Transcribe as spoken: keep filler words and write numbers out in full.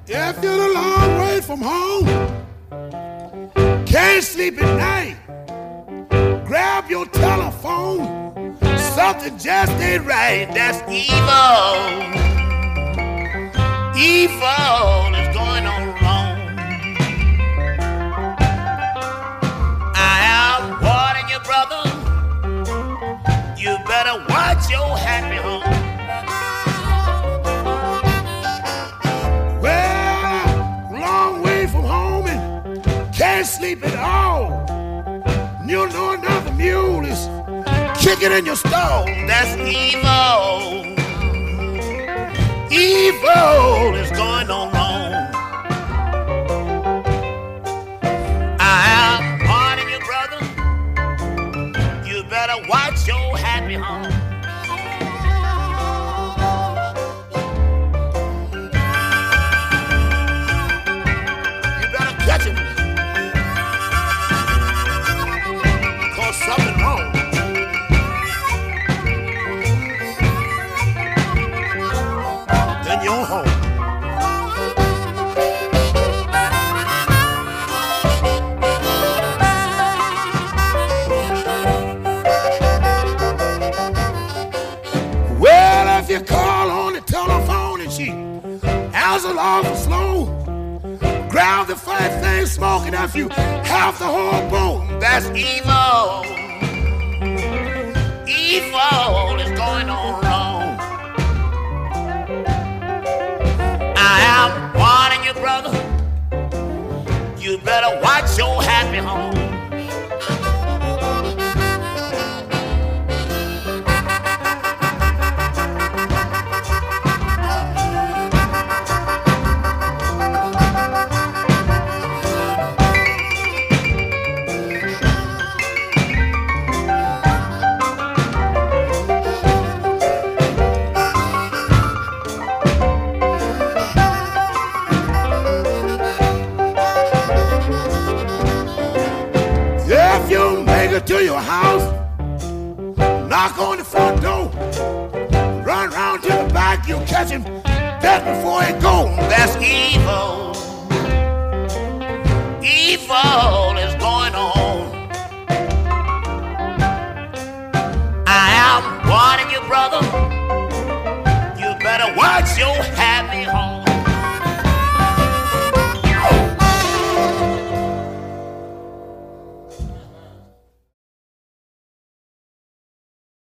If you're a long way from home, can't sleep at night, grab your telephone. Something just ain't right. That's evil. Evil is going on wrong. I am warning you, brother. You better watch your happy home. Can't sleep at all. You know another mule is kicking in your stall. That's evil. Evil is going on wrong. I am warning you, brother. You better watch your happy home. You better catch it. Something wrong. Then you're home. Well, if you call on the telephone and she answers awful slow, grab the fat thing smoking after you half the whole bone. That's evil. Evil is going on wrong. I am warning you, brother. You better watch your happy home. To your house, knock on the front door, run round to the back, you'll catch him dead before he goes. That's evil. Evil is going on. I am warning you, brother.